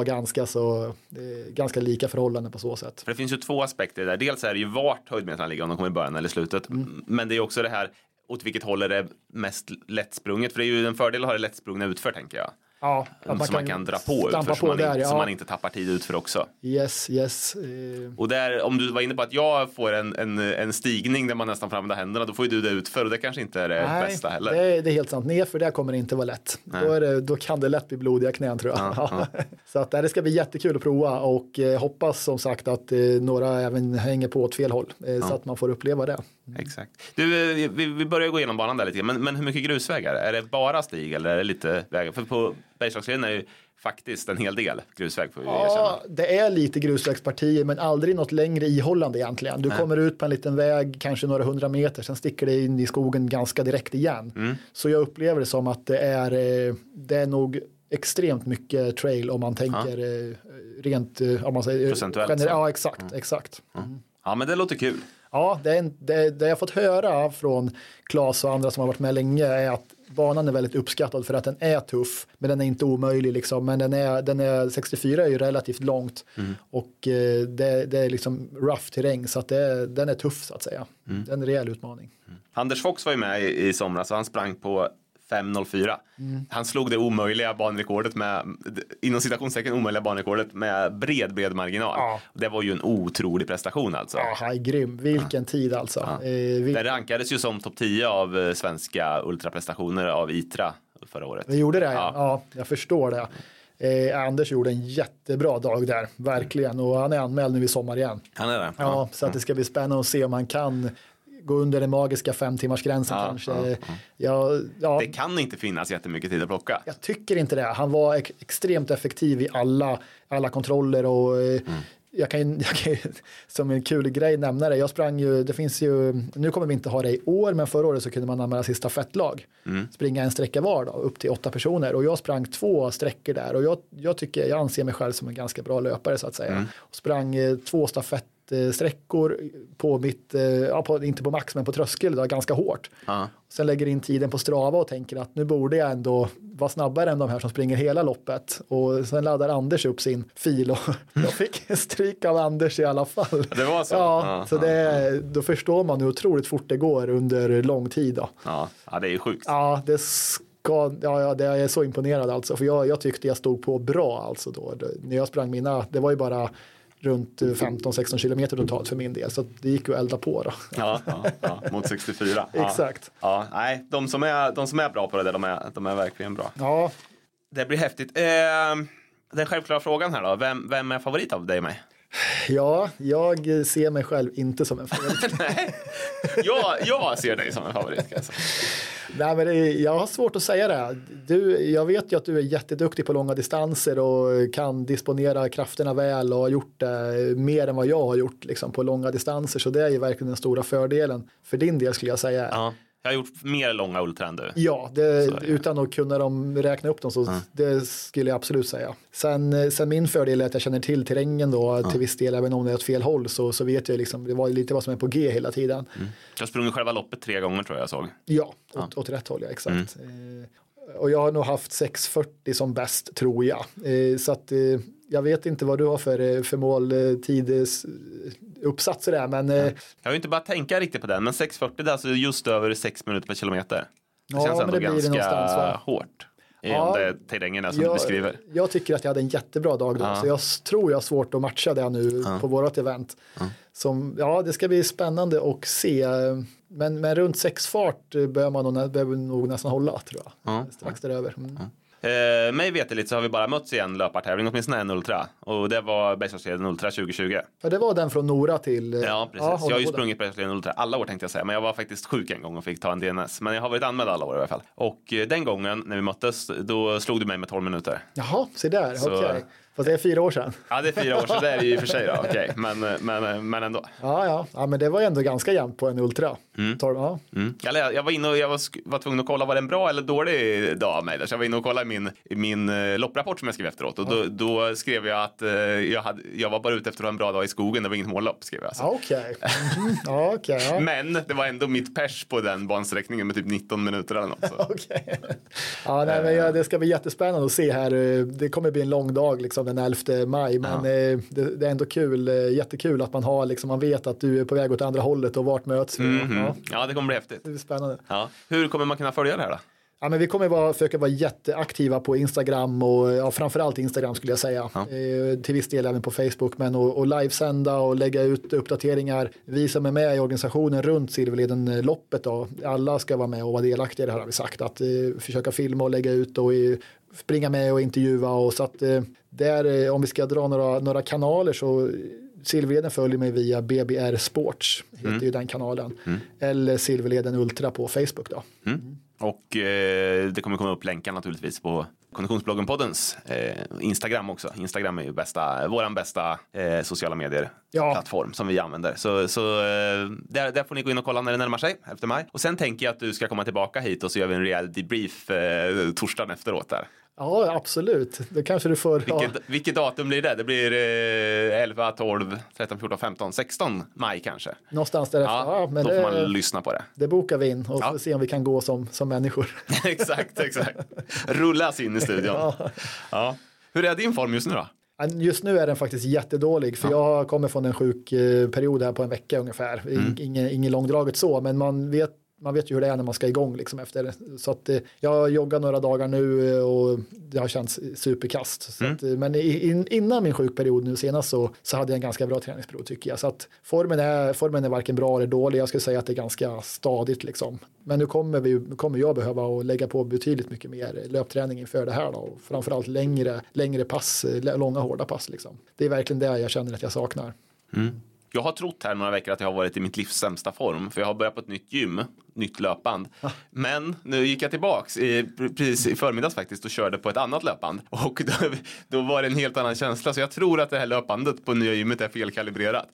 ganska lika förhållanden på så sätt. För det finns ju 2 aspekter där. Dels är det ju vart höjdmeterna ligger, om de kommer i början eller i slutet. Men det är också det här, åt vilket håll är det mest lättsprunget. För det är ju en fördel att ha det lättsprungna utför, tänker jag. Ja, att man kan dra på utför så man inte tappar tid utför också. Yes. Och där, om du var inne på att jag får en stigning där man nästan får använda händerna, då får ju du det utför, och det kanske inte är det bästa heller. Det är helt sant. Nerför det kommer det inte vara lätt. Då kan det lätt bli blodiga knän, tror jag. Så att det ska bli jättekul att prova, och hoppas som sagt att några även hänger på åt fel håll, så att man får uppleva det. Exakt. Du, vi börjar gå igenom banan där lite, men hur mycket grusvägar? Är det bara stig eller är det lite vägar? För på Bergslagsleden är ju faktiskt en hel del grusväg, får vi erkänna. Ja, det är lite grusvägspartier, men aldrig något längre ihållande egentligen. Du kommer ut på en liten väg, kanske några 100 meter, sen sticker det in i skogen ganska direkt igen. Så jag upplever det som att det är nog extremt mycket trail om man tänker rent, om man säger procentuellt. Ja, exakt. Ja, men det låter kul. Ja, det jag har fått höra från Claes och andra som har varit med länge är att banan är väldigt uppskattad för att den är tuff, men den är inte omöjlig liksom. Men den är 64 är ju relativt långt, och det är liksom rough terräng, så att den är tuff så att säga. Det är en rejäl utmaning. Anders Fox var ju med i somras, så han sprang på 5.04. Han slog det omöjliga banrekordet med, inom citationstecken omöjliga banrekordet med bred marginal. Det var ju en otrolig prestation alltså. Ja, han är grym. Vilken tid alltså. Det rankades ju som topp 10 av svenska ultraprestationer av ITRA förra året. Det gjorde det, ja. Jag förstår det. Anders gjorde en jättebra dag där, verkligen. Och han är anmäld nu i sommar igen. Han är det? Ja, så att det ska bli spännande att se om han kan gå under den magiska 5-timmarsgränsen kanske. Ja. Det kan inte finnas jättemycket tid att plocka. Jag tycker inte det. Han var extremt effektiv i alla kontroller, och jag kan som en kul grej nämna det. Jag sprang ju, det finns ju, nu kommer vi inte ha det i år, men förra året så kunde man anmäla sitt stafettlag. Springa en sträcka var då, upp till 8 personer, och jag sprang 2 sträckor där, och jag anser mig själv som en ganska bra löpare så att säga. Och sprang 2 stafettsträckor på mitt, inte på max men på tröskel då, ganska hårt. Sen lägger in tiden på Strava och tänker att nu borde jag ändå vara snabbare än de här som springer hela loppet, och sen laddar Anders upp sin fil och jag fick stryk av Anders i alla fall. Det var så? Så då förstår man hur otroligt fort det går under lång tid då. Ja, det är ju sjukt. Ja, det är så imponerad alltså, för jag tyckte jag stod på bra alltså då. När jag sprang det var ju bara runt 15-16 kilometer totalt för min del, så det gick ju att elda på då. Ja, mot 64. Exakt. Ja, nej, de som är bra på det där, de är verkligen bra. Ja. Det blir häftigt. Den självklara frågan här då, vem är favorit av dig och mig? Ja, jag ser mig själv inte som en favorit. Nej, jag ser dig som en favorit. Alltså. Nej, men jag har svårt att säga det. Jag vet ju att du är jätteduktig på långa distanser och kan disponera krafterna väl och har gjort det mer än vad jag har gjort liksom, på långa distanser. Så det är ju verkligen den stora fördelen för din del, skulle jag säga. Ja. Jag har gjort mer långa ultra än du. Ja, utan att kunna räkna upp dem så det skulle jag absolut säga. Sen min fördel är att jag känner till terrängen då till viss del, även om det är åt fel håll så vet jag liksom, det var lite vad som är på G hela tiden. Jag har sprungit själva loppet 3 gånger tror jag såg. Ja, åt rätt håll, ja, exakt. Och jag har nog haft 6:40 som bäst tror jag. Så att jag vet inte vad du har för måltid uppsatser där, men... Jag har ju inte bara tänka riktigt på den, men 6:40 det är alltså just över 6 minuter per kilometer. Det känns ändå det ganska hårt. I det terrängen som du beskriver. Jag tycker att jag hade en jättebra dag då. Så jag tror jag har svårt att matcha det nu på vårat event. Det ska bli spännande att se. Men runt 6 fart behöver nog nästan hålla, tror jag. Strax däröver. Mig veteligt så har vi bara mötts i en löpartävling, åtminstone en ultra. Och det var Bergslagsleden Ultra 2020. Ja, det var den från Nora till... Ja, precis. Jag har ju sprungit Bergslagsleden Ultra alla år tänkte jag säga. Men jag var faktiskt sjuk en gång och fick ta en DNS. Men jag har varit anmäld alla år i alla fall. Och den gången när vi möttes, då slog du mig med 12 minuter. Jaha, se där. Okej. Fast det är 4 år sedan. Ja, det är 4 år sedan. Det är det ju i och för sig då. Okej. Men ändå. Ja, men det var ändå ganska jämnt på en ultra. Jag var inne och jag var tvungen att kolla var det en bra eller dålig dag av mig. Så jag var inne och kollade i min lopprapport som jag skrev efteråt. Och då skrev jag att jag var bara ute efter att ha en bra dag i skogen. Det var inget mållopp, skrev jag. Okej. Men det var ändå mitt pers på den bansträckningen med typ 19 minuter eller något. Okej. Det ska bli jättespännande att se här. Det kommer bli en lång dag liksom den 11 maj. Men det är ändå kul, jättekul att man har liksom, man vet att du är på väg åt andra hållet och vart möts. Ja, det kommer bli häftigt. Det är spännande. Ja. Hur kommer man kunna följa det här då? Ja, men vi kommer försöka vara jätteaktiva på Instagram och framförallt Instagram skulle jag säga. Till viss del även på Facebook, men och livesända och lägga ut uppdateringar. Vi som är med i organisationen runt Silverleden-loppet då, alla ska vara med och vara delaktiga i det här har vi sagt. Att försöka filma och lägga ut och springa med och intervjua och så att där, om vi ska dra några kanaler så Silverleden följer mig via BBR Sports heter ju den kanalen. Eller Silverleden Ultra på Facebook då. Och det kommer komma upp länkar naturligtvis på Konditionsbloggen-poddens Instagram också. Instagram är ju våran bästa sociala medier-plattform som vi använder. Så där får ni gå in och kolla när det närmar sig efter maj. Och sen tänker jag att du ska komma tillbaka hit och så gör vi en rejäl debrief torsdagen efteråt där. Ja, absolut. Det kanske du får... Vilket datum blir det? Det blir 11, 12, 13, 14, 15, 16 maj kanske. Någonstans därefter. Ja, men då får man lyssna på det. Det bokar vi in och får se om vi kan gå som människor. Exakt. Rullas in i studion. Ja. Hur är din form just nu då? Just nu är den faktiskt jättedålig för jag kommer från en sjuk period här på en vecka ungefär. Ingen långdraget så, men man vet ju hur det är när man ska igång liksom efter. Så att jag joggar några dagar nu och det har känts superkast. Så att, men innan min sjukperiod nu senast så hade jag en ganska bra träningsperiod tycker jag. Så att formen är varken bra eller dålig. Jag skulle säga att det är ganska stadigt liksom. Men nu kommer jag behöva att lägga på betydligt mycket mer löpträning inför det här då. Och framförallt längre pass, långa hårda pass liksom. Det är verkligen det jag känner att jag saknar. Jag har trott här några veckor att jag har varit i mitt livs sämsta form. För jag har börjat på ett nytt gym, nytt löpband. Men nu gick jag tillbaks precis i förmiddags faktiskt och körde på ett annat löpband. Och då var det en helt annan känsla. Så jag tror att det här löpbandet på nya gymmet är felkalibrerat.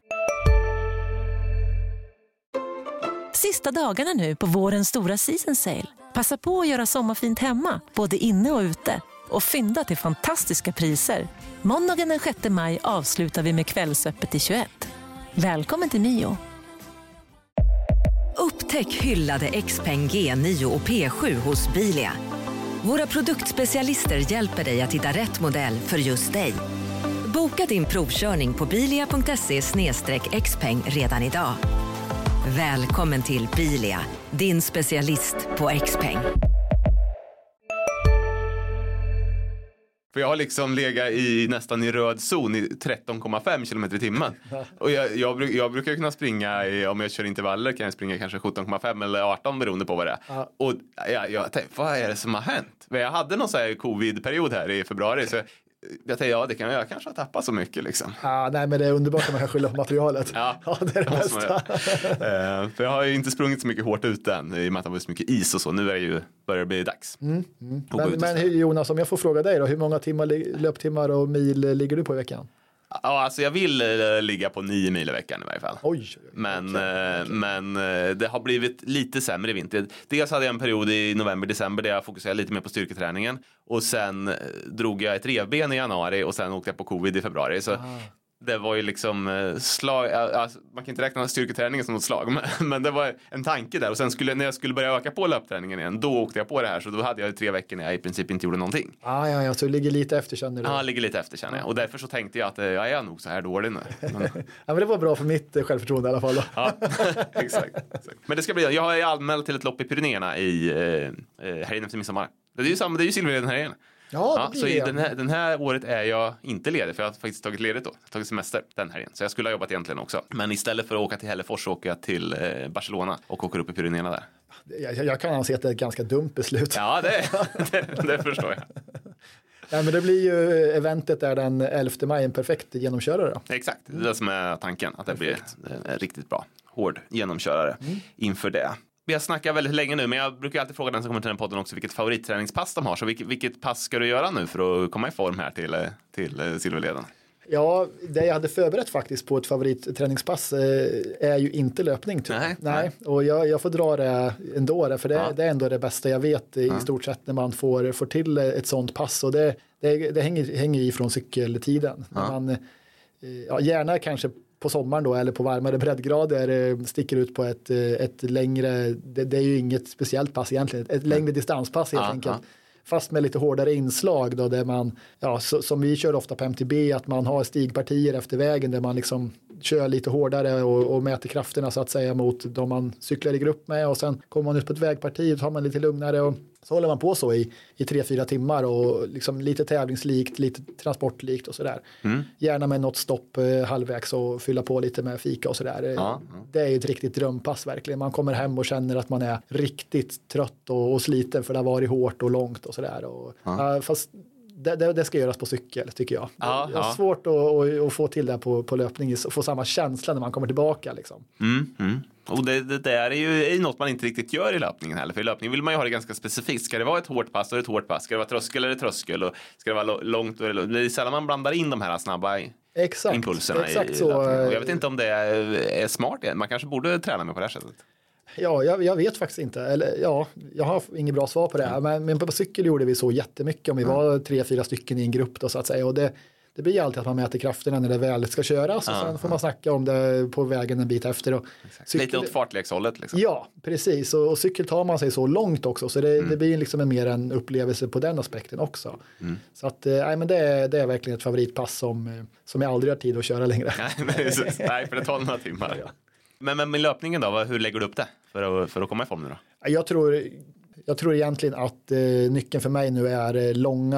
Sista dagarna nu på vårens stora season sale. Passa på att göra sommarfint hemma, både inne och ute. Och fynda till fantastiska priser. Måndagen den 6 maj avslutar vi med kvällsöppet i 21. Välkommen till Mio. Upptäck hyllade XPeng G9 och P7 hos Bilia. Våra produktspecialister hjälper dig att hitta rätt modell för just dig. Boka din provkörning på bilia.se/xpeng redan idag. Välkommen till Bilia, din specialist på XPeng. För jag har liksom legat nästan i röd zon i 13,5 km i timmen. Och jag brukar kunna springa, om jag kör intervaller kan jag springa kanske 17,5 eller 18 beroende på vad det är. Och jag tänkte, vad är det som har hänt? Jag hade någon så här covid-period här i februari så jag tänkte, det kan jag kanske ha tappat så mycket liksom. Nej, men det är underbart att man kan skylla på materialet. Ja, det är det bästa. För jag har ju inte sprungit så mycket hårt ut än i och med att det var så mycket is och så. Nu börjar det bli dags. Men Jonas, om jag får fråga dig då, hur många löptimmar och mil ligger du på i veckan? Ja, alltså jag vill ligga på 9 mil i veckan i varje fall. Oj. Men det har blivit lite sämre i vinter. Dels hade jag en period i november-december där jag fokuserade lite mer på styrketräningen. Och sen drog jag ett revben i januari och sen åkte jag på covid i februari. Så det var ju liksom slag, alltså, man kan inte räkna styrketräningen som något slag, men det var en tanke där. Och sen när jag skulle börja öka på löpträningen igen, då åkte jag på det här. Så då hade jag 3 veckor när jag i princip inte gjorde någonting. Ja, så det ligger lite efter känner du? Ja, ligger lite efter känner jag. Och därför så tänkte jag att jag är nog så här dålig nu. Men... ja, men det var bra för mitt självförtroende i alla fall. Då. Ja, exakt. Men det ska bli, jag har anmält till ett lopp i Pyrenéerna i helgen efter midsommar. Det är ju samma, det är ju Silverleden här igen. Ja, så den här året är jag inte ledig, för jag har faktiskt tagit ledigt då. Tagit semester den här. Så jag skulle ha jobbat egentligen också. Men istället för att åka till Hällefors åker jag till Barcelona och åker upp i Pyrenéerna där. Jag kan anse att det är ett ganska dumt beslut. Ja, det förstår jag. Ja, men det blir ju eventet där den 11 maj en perfekt genomkörare. Exakt, det är det som är tanken. Att det blir en riktigt bra, hård genomkörare inför det. Vi har snackat väldigt länge nu, men jag brukar alltid fråga den som kommer till den podden också vilket favoritträningspass de har. Så vilket pass ska du göra nu för att komma i form här till Silverleden? Ja, det jag hade förberett faktiskt på ett favoritträningspass är ju inte löpning. Nej. Och jag får dra det ändå, för det är ändå det bästa jag vet i stort sett när man får till ett sånt pass. Och det hänger ifrån cykeltiden. Man, gärna kanske på sommaren då, eller på varmare breddgrader sticker ut på ett längre, det är ju inget speciellt pass egentligen, ett längre distanspass helt enkelt. Fast med lite hårdare inslag då, där man, som vi kör ofta på MTB, att man har stigpartier efter vägen där man liksom kör lite hårdare och mäter krafterna så att säga mot de man cyklar i grupp med, och sen kommer man ut på ett vägparti och tar man lite lugnare och så håller man på så i 3-4 timmar och liksom lite tävlingslikt, lite transportlikt och sådär. Gärna med något stopp halvvägs och fylla på lite med fika och sådär. Det är ju ett riktigt drömpass verkligen. Man kommer hem och känner att man är riktigt trött och sliten för det har varit hårt och långt och sådär. Fast det ska göras på cykel tycker jag. Det är svårt att få till det på löpning, få samma känsla när man kommer tillbaka liksom. Och det där är ju något man inte riktigt gör i löpningen heller. För i löpningen vill man ju ha det ganska specifikt. Ska det vara ett hårt pass, då är det ett hårt pass. Ska det vara tröskel, eller tröskel. Och ska det vara långt, det är sällan man blandar in de här snabba impulserna i så, löpningen. Och jag vet inte om det är smart. Man kanske borde träna med på det här sättet. Ja, jag vet faktiskt inte. Eller, jag har inget bra svar på det här. Men på cykel gjorde vi så jättemycket. Om vi var 3-4 stycken i en grupp då, så att säga. Och det blir alltid att man mäter krafterna när det väl ska köras. Och sen får man snacka om det på vägen en bit efter. Och lite åt fartlekshållet liksom. Ja, precis. Och cykel tar man sig så långt också. Så det blir liksom mer en upplevelse på den aspekten också. Så att, men det är verkligen ett favoritpass som jag aldrig har tid att köra längre. Nej, för det tar några timmar. Men med löpningen då, hur lägger du upp det för att komma i form nu då? Jag tror egentligen att nyckeln för mig nu är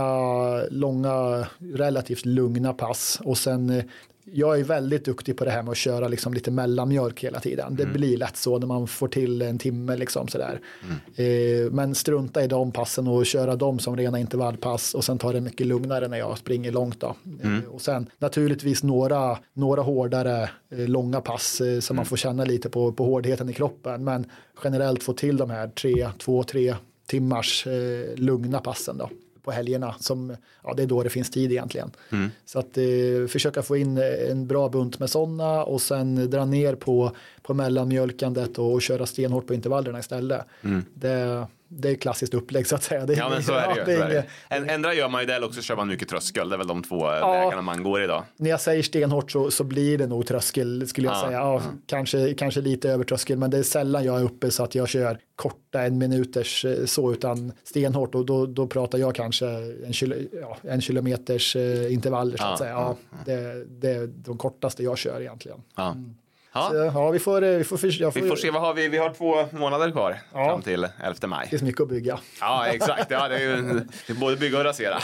långa, relativt lugna pass. Och sen, jag är väldigt duktig på det här med att köra liksom lite mellanmjölk hela tiden. Det blir lätt så när man får till en timme liksom sådär. Men strunta i de passen och köra dem som rena intervallpass. Och sen tar det mycket lugnare när jag springer långt då. Och sen naturligtvis några hårdare långa pass så man får känna lite på hårdheten i kroppen. Men generellt få till de här 2-3 timmars lugna passen då på helgerna, som det är då det finns tid egentligen. Så att försöka få in en bra bunt med sådana och sen dra ner på mellanmjölkandet och köra stenhårt på intervallerna istället. Det är klassiskt upplägg så att säga. Men så är det ju. Ändra gör man ju det, också kör man mycket tröskel. Det är väl de två vägarna man går idag. När jag säger stenhårt så blir det nog tröskel skulle jag säga. Kanske lite över tröskel, men det är sällan jag är uppe så att jag kör korta 1 minuters så, utan stenhårt, och då pratar jag kanske en kilometers intervaller så att säga. Det är de kortaste jag kör egentligen. Så, vi får se, vad har vi? Vi har 2 månader kvar fram till 11 maj. Det är mycket att bygga. Ja, exakt. Det är både bygga och rasera.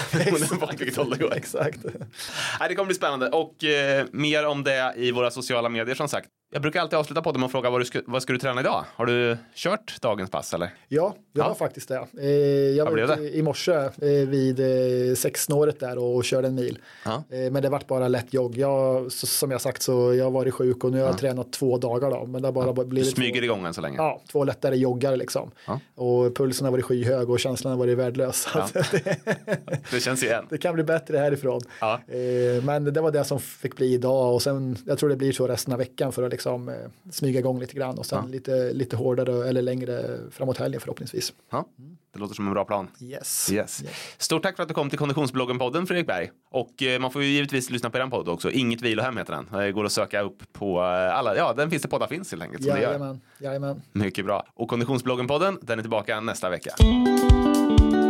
Exakt. Det kommer bli spännande. Och mer om det i våra sociala medier som sagt. Jag brukar alltid avsluta podden med att fråga vad ska du träna idag? Har du kört dagens pass eller? Ja, det var faktiskt det. Jag var ute i morse vid 6-snåret där och körde en mil. Men det vart bara lätt jogg. Som jag sagt så jag har varit sjuk och nu har jag tränat 2 dagar då. Men det har bara blivit smyger igång än så länge. Ja, 2 lättare joggar liksom. Och pulsen har varit skyhög och känslan har varit värdelös. Det känns igen. Det kan bli bättre härifrån. Men det var det som fick bli idag och sen jag tror det blir så resten av veckan för att liksom smyga igång lite grann och sen lite hårdare eller längre framåt helgen förhoppningsvis. Det låter som en bra plan. Yes. Stort tack för att du kom till Konditionsbloggen-podden, Fredrik Berg. Och man får ju givetvis lyssna på den podden också. Inget vilohem heter den. Det går att söka upp på alla. Ja, den finns det poddar finns helt enkelt. Jajamän. Mycket bra. Och Konditionsbloggen-podden, den är tillbaka nästa vecka.